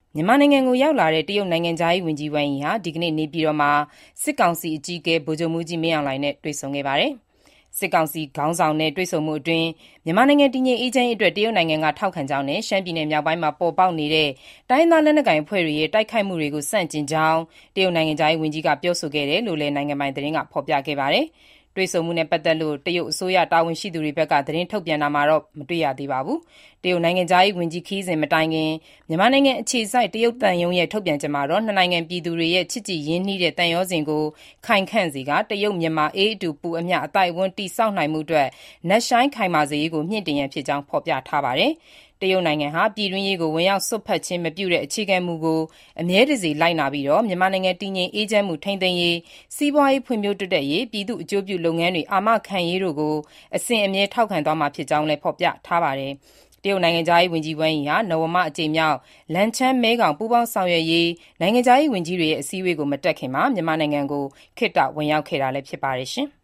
မြန်မာနိုင်ငံကိုရောက်လာတဲ့တရုတ်နိုင်ငံခြားရေးဝန်ကြီးဝမ်ယီဟာဒီကနေ့နေပြည်တော်မှာစစ်ကောင်စီအကြီးအကဲဗိုလ်ချုပ်မှူးကြီးမင်းအောင်လှိုင်နဲ့တွေ့ဆုံခဲ့ပါတယ်။စစ်ကောင်စီခေါင်းဆောင်နဲ့တွေ့ဆုံမှုအတွင်းမြန်မာနိုင်ငံတည်ငြိမ်အေးချမ်းရေးအတွက်တရုတ်နိုင်ငံကထောက်ခံကြောင်းနဲ့ရှမ်းပြည်နယ်မြောက်ပိုင်းမှာပေါ်ပေါက်နေတဲ့တိုင်းရင်းသားလက်နက်ကိုင်အဖွဲ့တွေရဲ့တိုက်ခိုက်မှုတွေကိုဆန့်ကျင်ကြောင်းတရုတ်နိုင်ငံခြားရေးဝန်ကြီးကပြောဆိုခဲ့တယ်လို့လည်းနိုင်ငံပိုင်သတင်းကဖော်ပြခဲ့ပါတယ်။တွေ့ဆုံမှုနဲ့ပတ်သက်လို့တရုတ်အစိုးရတာဝန်ရှိသူတွေဘက်ကသတင်းထုတ်ပြန်တာမှာတော့မတွေ့ရသေးပါဘူး။တရုတ်နိုင်ငံခြားရေးဝန်ကြီးခရီးစဉ်မတိုင်ခင်မြန်မာနိုင်ငံအခြေစိုက်တရုတ်သံရုံးရဲ့ထုတ်ပြန်ချက်မှာတော့နှစ်နိုင်ငံပြည်သူတွေရဲ့ချစ်ကြည်ရင်းနှီးတဲ့သံရောစင်ကိုခိုင်ခန့်စေကာတရုတ်မြန်မာအေးအတူပူအမျှအသိုက်အဝန်းတည်ဆောက်နိုင်မှုအတွက်နက်ရှိုင်းခိုင်မာစေရေးကိုမြှင့်တင်ရန်ဖြစ်ကြောင်းဖော်ပြထားပါတယ်။တရုတ်နိုင်ငံဟာပြည်တွင်းရေးကိုဝင်ရောက်စွက်ဖက်ခြင်းမပြုတဲ့အခြေခံမူကိုအမြဲတစေလိုက်နာပြီးမြန်မာနိုင်ငံတည်ငြိမ်အေးချမ်းမှုထိန်းသိမ်းရေးစီးပွားရေးဖွံ့ဖြိုးတိုးတက်ရေးပြည်သူ့အကျိုးပြုလုပ်ငန်းတွေအာမခံရေးတို့ကိုအစဉ်အမြဲထောက်ခံသွားမှာဖြစ်ကြောင်းလည်းဖော်ပြထားပါတယ်။တရုတ်နိုင်ငံခြားရေးဝန်ကြီးဝမ်ယီဟာနဝမအကြိမ်မြောက်လန်ချန်းမဲခေါင်ပူးပေါင်းဆောင်ရွက်ရေးနိုင်ငံခြားရေးဝန်ကြီးတွေရဲ့အစည်းအဝေးကိုမတက်ခင်မြန်မာနိုင်ငံကိုခေတ္တဝင်ရောက်ခဲ့တာလည်းဖြစ်ပါတယ်။